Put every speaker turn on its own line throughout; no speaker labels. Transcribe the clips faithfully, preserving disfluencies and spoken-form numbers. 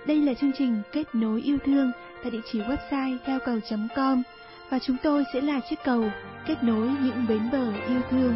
Đây là chương trình Kết nối yêu thương tại địa chỉ website theo cầu chấm com và chúng tôi sẽ là chiếc cầu kết nối những bến bờ yêu thương.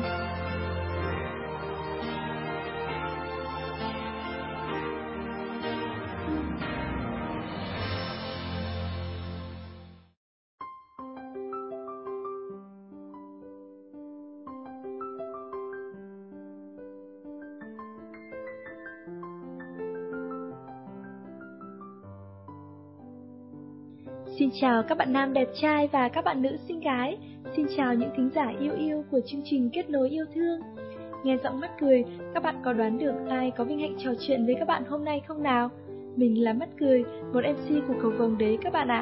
Xin chào các bạn nam đẹp trai và các bạn nữ xinh gái. Xin chào những thính giả yêu yêu của chương trình Kết nối yêu thương. Nghe giọng Mắt Cười, các bạn có đoán được ai có vinh hạnh trò chuyện với các bạn hôm nay không nào? Mình là Mắt Cười, một em xê của Cầu Vồng đấy các bạn ạ.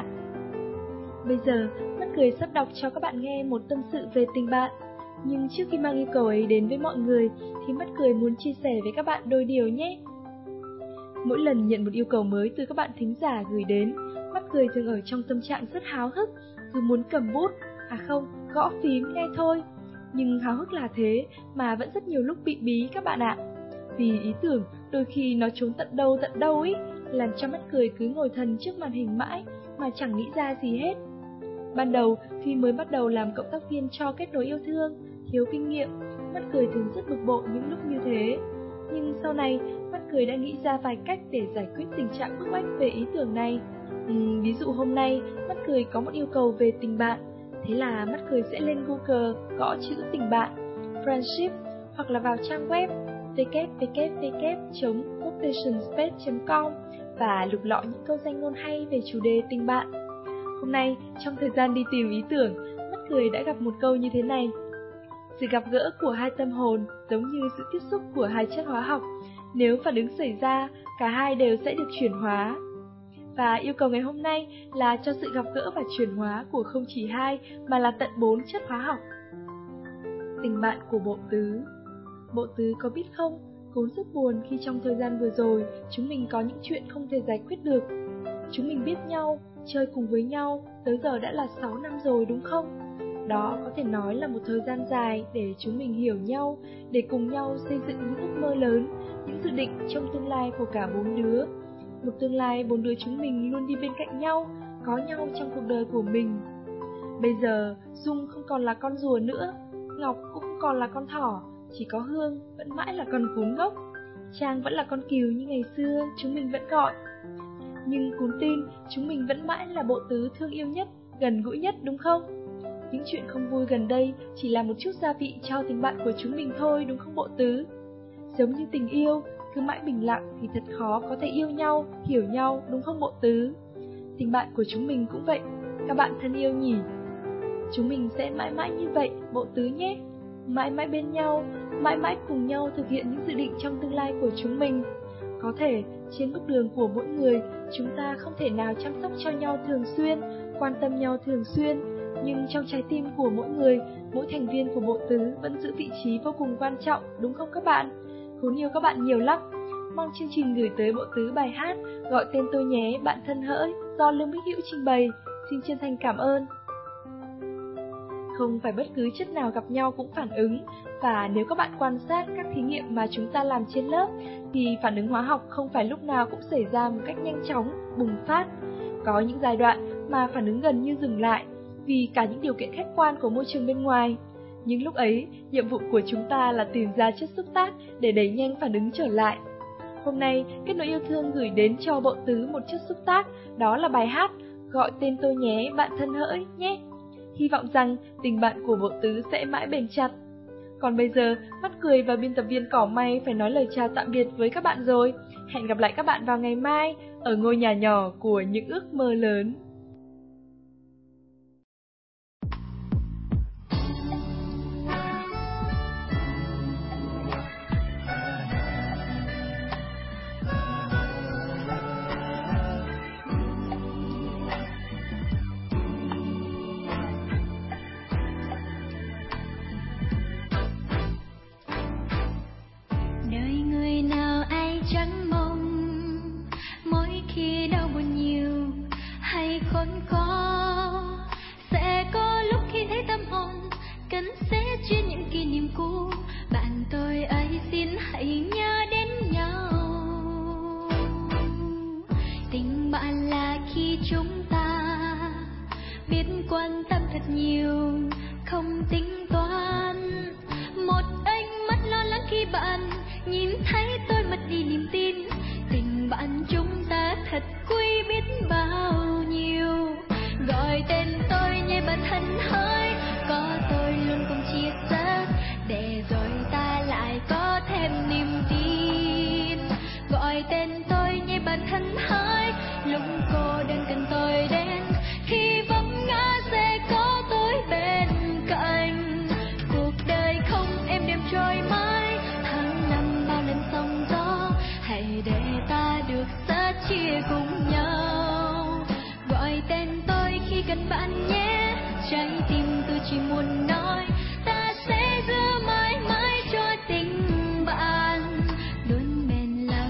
Bây giờ, Mắt Cười sắp đọc cho các bạn nghe một tâm sự về tình bạn. Nhưng trước khi mang yêu cầu ấy đến với mọi người, thì Mắt Cười muốn chia sẻ với các bạn đôi điều nhé. Mỗi lần nhận một yêu cầu mới từ các bạn thính giả gửi đến, Mắt Cười thường ở trong tâm trạng rất háo hức, cứ muốn cầm bút, à không, gõ phím ngay thôi. Nhưng háo hức là thế, mà vẫn rất nhiều lúc bị bí các bạn ạ. Vì ý tưởng đôi khi nó trốn tận đâu tận đâu ý, làm cho Mắt Cười cứ ngồi thần trước màn hình mãi, mà chẳng nghĩ ra gì hết. Ban đầu, khi mới bắt đầu làm cộng tác viên cho Kết nối yêu thương, thiếu kinh nghiệm, Mắt Cười thường rất bực bội những lúc như thế. Nhưng sau này, Mắt Cười đã nghĩ ra vài cách để giải quyết tình trạng bức bách về ý tưởng này. Uhm, ví dụ hôm nay, Mắt Cười có một yêu cầu về tình bạn. Thế là Mắt Cười sẽ lên Google gõ chữ tình bạn, friendship, hoặc là vào trang web w w w chấm quotationspace chấm com và lục lọi những câu danh ngôn hay về chủ đề tình bạn. Hôm nay, trong thời gian đi tìm ý tưởng, Mắt Cười đã gặp một câu như thế này. Sự gặp gỡ của hai tâm hồn giống như sự tiếp xúc của hai chất hóa học. Nếu phản ứng xảy ra, cả hai đều sẽ được chuyển hóa. Và yêu cầu ngày hôm nay là cho sự gặp gỡ và chuyển hóa của không chỉ hai mà là tận bốn chất hóa học. Tình bạn của Bộ Tứ. Bộ Tứ có biết không, Cún rất buồn khi trong thời gian vừa rồi chúng mình có những chuyện không thể giải quyết được. Chúng mình biết nhau, chơi cùng với nhau, tới giờ đã là sáu năm rồi đúng không? Đó có thể nói là một thời gian dài để chúng mình hiểu nhau, để cùng nhau xây dựng những ước mơ lớn, những dự định trong tương lai của cả bốn đứa. Một tương lai bốn đứa chúng mình luôn đi bên cạnh nhau, có nhau trong cuộc đời của mình. Bây giờ, Dung không còn là con rùa nữa, Ngọc cũng không còn là con thỏ, chỉ có Hương vẫn mãi là con cún ngốc. Trang vẫn là con cừu như ngày xưa chúng mình vẫn gọi. Nhưng Cún tin chúng mình vẫn mãi là Bộ Tứ thương yêu nhất, gần gũi nhất đúng không? Những chuyện không vui gần đây chỉ là một chút gia vị cho tình bạn của chúng mình thôi đúng không Bộ Tứ? Giống như tình yêu, cứ mãi bình lặng thì thật khó có thể yêu nhau, hiểu nhau đúng không Bộ Tứ? Tình bạn của chúng mình cũng vậy, các bạn thân yêu nhỉ? Chúng mình sẽ mãi mãi như vậy Bộ Tứ nhé. Mãi mãi bên nhau, mãi mãi cùng nhau thực hiện những dự định trong tương lai của chúng mình. Có thể trên bước đường của mỗi người, chúng ta không thể nào chăm sóc cho nhau thường xuyên, quan tâm nhau thường xuyên, nhưng trong trái tim của mỗi người, mỗi thành viên của Bộ Tứ vẫn giữ vị trí vô cùng quan trọng, đúng không các bạn? Cún yêu các bạn nhiều lắm. Mong chương trình gửi tới Bộ Tứ bài hát Gọi Tên Tôi Nhé Bạn Thân Hỡi do Lương Bích Hữu trình bày. Xin chân thành cảm ơn. Không phải bất cứ chất nào gặp nhau cũng phản ứng, và nếu các bạn quan sát các thí nghiệm mà chúng ta làm trên lớp, thì phản ứng hóa học không phải lúc nào cũng xảy ra một cách nhanh chóng, bùng phát. Có những giai đoạn mà phản ứng gần như dừng lại, vì cả những điều kiện khách quan của môi trường bên ngoài. Nhưng lúc ấy, nhiệm vụ của chúng ta là tìm ra chất xúc tác để đẩy nhanh phản ứng trở lại. Hôm nay, Kết nối yêu thương gửi đến cho Bộ Tứ một chất xúc tác, đó là bài hát Gọi Tên Tôi Nhé Bạn Thân Hỡi nhé. Hy vọng rằng tình bạn của Bộ Tứ sẽ mãi bền chặt. Còn bây giờ, Mắt Cười và biên tập viên Cỏ May phải nói lời chào tạm biệt với các bạn rồi. Hẹn gặp lại các bạn vào ngày mai ở ngôi nhà nhỏ của những ước mơ lớn.
Chẳng mong mỗi khi đau buồn nhiều hay
đi niềm tin. Tình bạn chúng ta thật quý biết bao nhiêu. Gọi tên tôi nhé bạn thân hỡi, có tôi luôn cùng chia sẻ, để rồi ta lại có thêm niềm tin. Gọi tên tôi nhé bạn thân hỡi, lúc cô đơn cần tôi đến, khi vấp ngã sẽ có tôi bên cạnh. Cuộc đời không êm đềm trôi mãi, tháng năm bao lần sóng gió, hãy để ta được sẻ chia cùng nhau. Gọi tên tôi khi cần bạn nhé, trái tim tôi chỉ muốn nói ta sẽ giữ mãi mãi cho tình bạn luôn bền lâu.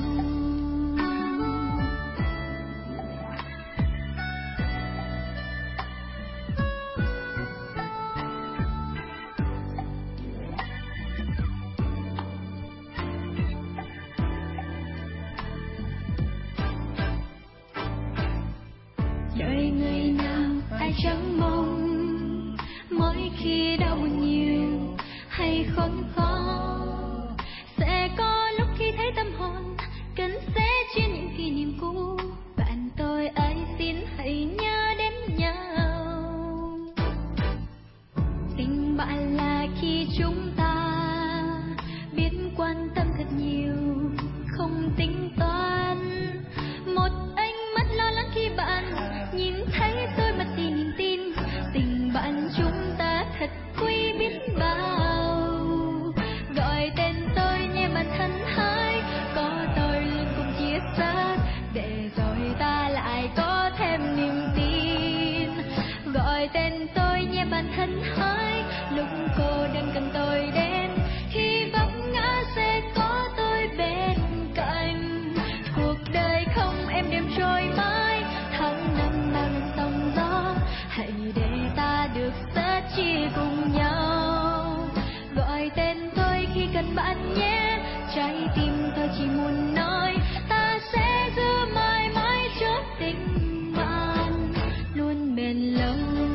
Đời người nào ai chẳng mong, mỗi khi đau nhiều hay khốn khó, sẽ có lúc khi thấy tâm hồn cần sẽ chia những kỷ niệm cũ. Bạn tôi ơi xin hãy nhớ đến nhau. Tình bạn là khi chúng ta biết quan tâm thật nhiều, không tính toán. Một ánh mắt lo lắng khi bạn nhìn thấy tôi mất đi niềm tin. Tình bạn chúng ta thật quý biết bao. Gọi tên tôi nhé bạn thân hỡi, có tôi luôn cùng chia sẻ, để rồi ta lại có thêm niềm tin. Gọi tên tôi nhé bạn thân hỡi, lúc cô đơn cần tôi đến, khi vấp ngã sẽ có tôi bên cạnh. Cuộc đời không êm đềm trôi mãi, tháng năm bao lần sóng gió, hãy để ta được sẻ chia cùng nhau. Gọi tên tôi khi cần bạn nhé, trái tim tôi chỉ muốn nói ta sẽ giữ mãi mãi cho tình bạn luôn bền lâu.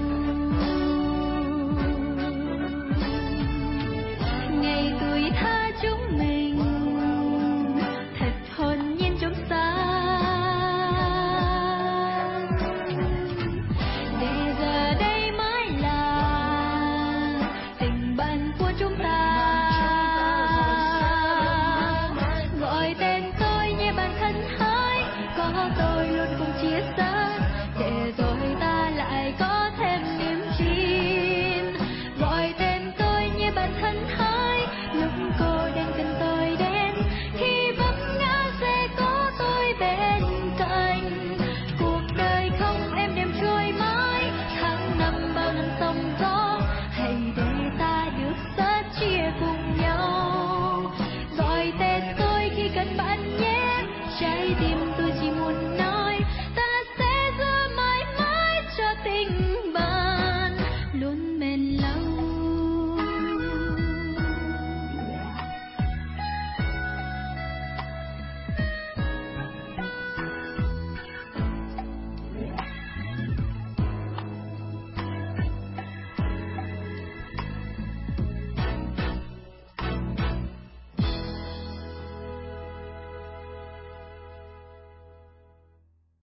Ngày tuổi thơ chúng mình thật hồn nhiên trong sáng, để giờ đây mãi là tình bạn của chúng ta. Gọi tên tôi nhé bạn thân hỡi, có tôi luôn cùng chia sẻ, để rồi ta lại có thêm niềm tin. Gọi tên tôi nhé bạn thân hỡi, lúc cô đơn cần tôi đến, khi vấp ngã sẽ có tôi bên cạnh. Cuộc đời không êm đềm trôi mãi, tháng năm bao năm sóng gió, hãy để ta được sẻ chia cùng nhau. Gọi tên tôi khi cần bạn nhé, trái tim